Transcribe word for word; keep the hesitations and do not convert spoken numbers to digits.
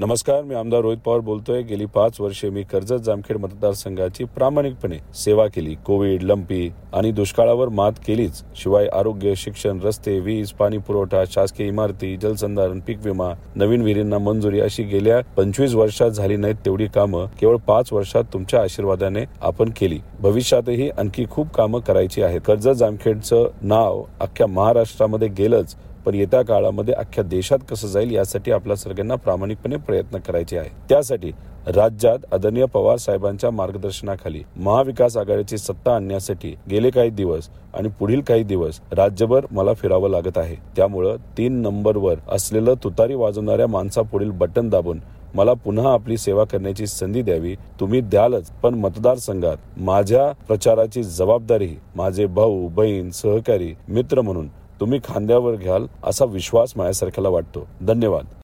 नमस्कार, मी आमदार रोहित पवार बोलतोय. गेली पाच वर्षे मी कर्जत जामखेड मतदारसंघाची प्रामाणिकपणे सेवा केली. कोविड, लंपी आणि दुष्काळावर मात केलीच. शिवाय आरोग्य, शिक्षण, रस्ते, वीज, पाणी पुरवठा, शासकीय इमारती, जलसंधारण, पीक विमा, नवीन विहिरींना मंजुरी अशी गेल्या पंचवीस वर्षात झाली नाहीत तेवढी कामं केवळ पाच वर्षात तुमच्या आशीर्वादाने आपण केली. भविष्यातही आणखी खूप कामं करायची आहेत. कर्जत जामखेडचं नाव अख्ख्या महाराष्ट्रामध्ये गेलंच, पण येत्या काळामध्ये अख्ख्या देशात कसं जाईल यासाठी आपल्या सगळ्यांना प्रामाणिकपणे प्रयत्न करायचे आहे. त्यासाठी राज्यात आदरणीय पवार साहेबांच्या मार्गदर्शनाखाली महाविकास आघाडीची सत्ता आणण्यासाठी गेले काही दिवस आणि पुढील काही दिवस राज्यभर मला फिरावं लागत आहे. त्यामुळं तीन नंबरवर असलेलं तुतारी वाजवणाऱ्या माणसापुढील बटन दाबून मला पुन्हा आपली सेवा करण्याची संधी द्यावी. तुम्ही द्यालच, पण मतदारसंघात माझ्या प्रचाराची जबाबदारी माझे भाऊ, बहीण, सहकारी, मित्र म्हणून तुम्ही खांद्यावर घ्याल असा विश्वास माझ्यासारख्याला वाटतो. धन्यवाद.